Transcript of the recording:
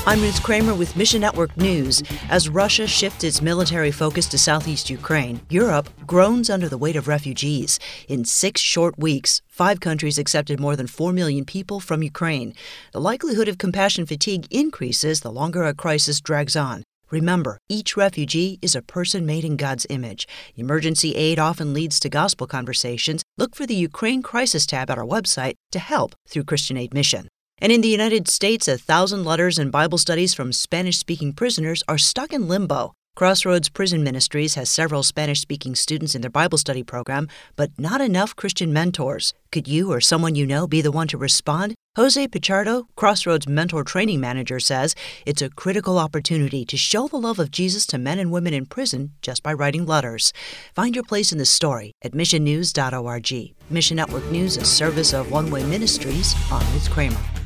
I'm Ruth Kramer with Mission Network News. As Russia shifts its military focus to southeast Ukraine, Europe groans under the weight of refugees. In 6 short weeks, 5 countries accepted more than 4 million people from Ukraine. The likelihood of compassion fatigue increases the longer a crisis drags on. Remember, each refugee is a person made in God's image. Emergency aid often leads to gospel conversations. Look for the Ukraine Crisis tab at our website to help through Christian Aid Mission. And in the United States, 1,000 letters and Bible studies from Spanish-speaking prisoners are stuck in limbo. Crossroads Prison Ministries has several Spanish-speaking students in their Bible study program, but not enough Christian mentors. Could you or someone you know be the one to respond? Jose Pichardo, Crossroads Mentor Training Manager, says it's a critical opportunity to show the love of Jesus to men and women in prison just by writing letters. Find your place in the story at missionnews.org. Mission Network News, a service of One Way Ministries. I'm Ruth Kramer.